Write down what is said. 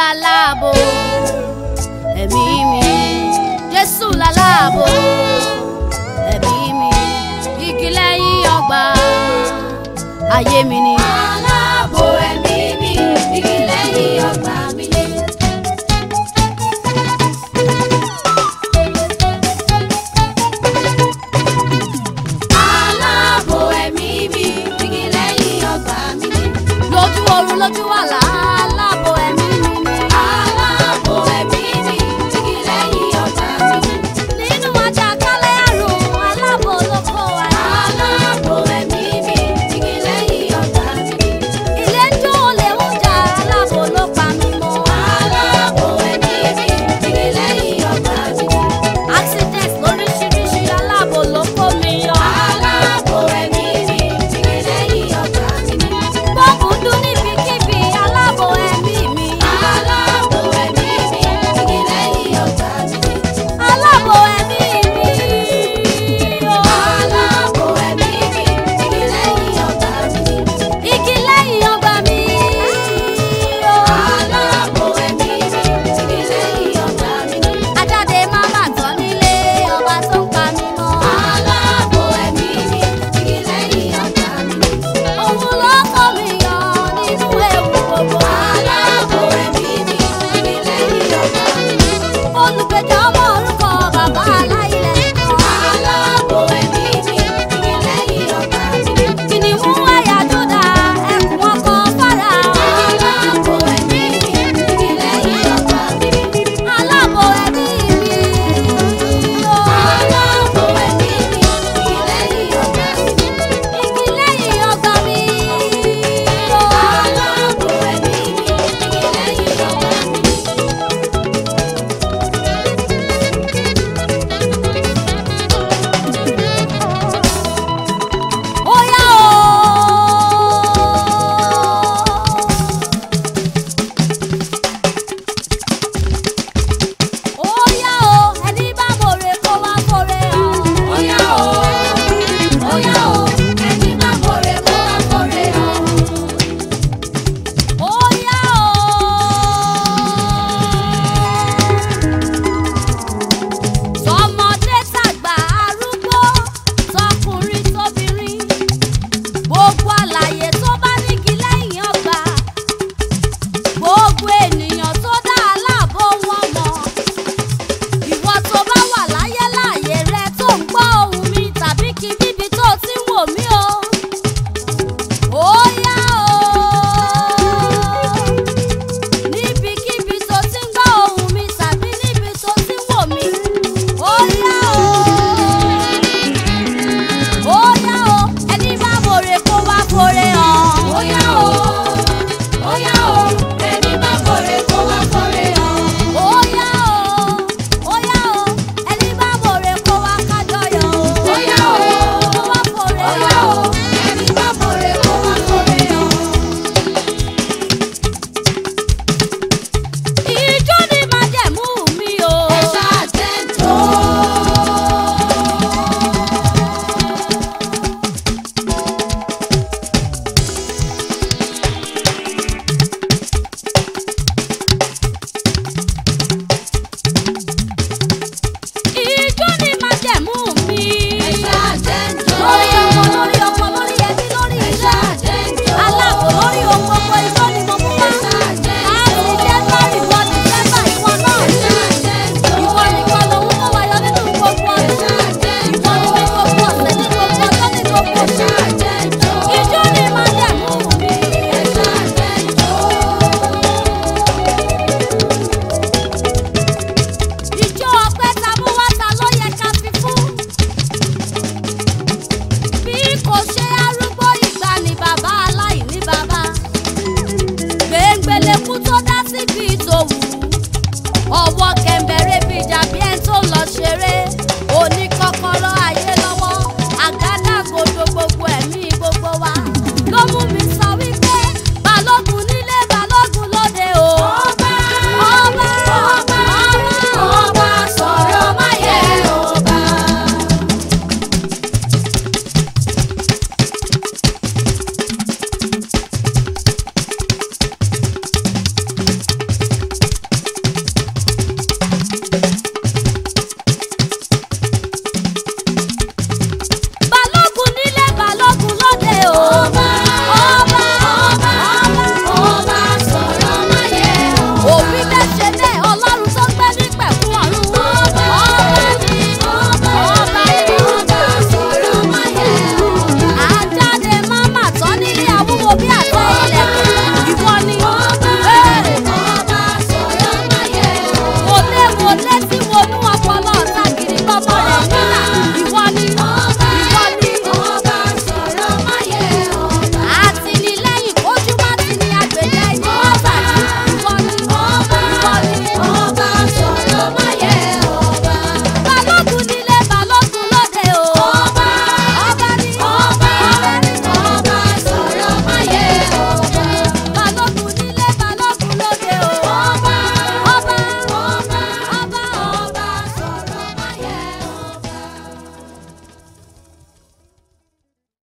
lálábò ẹ̀mí mi, Jésù lálábò ẹ̀mí mi, igi lẹ́yìn ọgbà ayé mi ni. Aláàbò ẹ̀mí mi, igi lẹ́yìn ọgbà mi ni. Aláàbò ẹ̀mí mi, igi lẹ́yìn ọgbà mi ni. Lójú oorun lójú àlá, aláàbò ẹ̀mí mi ni. Aláàbò ẹ̀mí mi, igi lẹ́yìn ọgbà mi ni. Nínú àjàkálẹ̀ àrùn, aláàbò ló kó wa yọ. Aláàbò ẹ̀mí mi, igi lẹ́yìn ọgbà mi ni. Ilé ń jó olè ń jà, aláàbò ló pa mí mọ́. Aláàbò ẹ̀mí mi, igi lẹ́yìn ọgbà mi ni. Accident lóríṣiríṣi, aláàbò ló kó mi yọ. Aláàbò ẹ̀mí mi, igi lẹ́yìn ọgbà mi ni. Bọ́ọ̀bù dún níbikíbi, aláàbò o. Ọba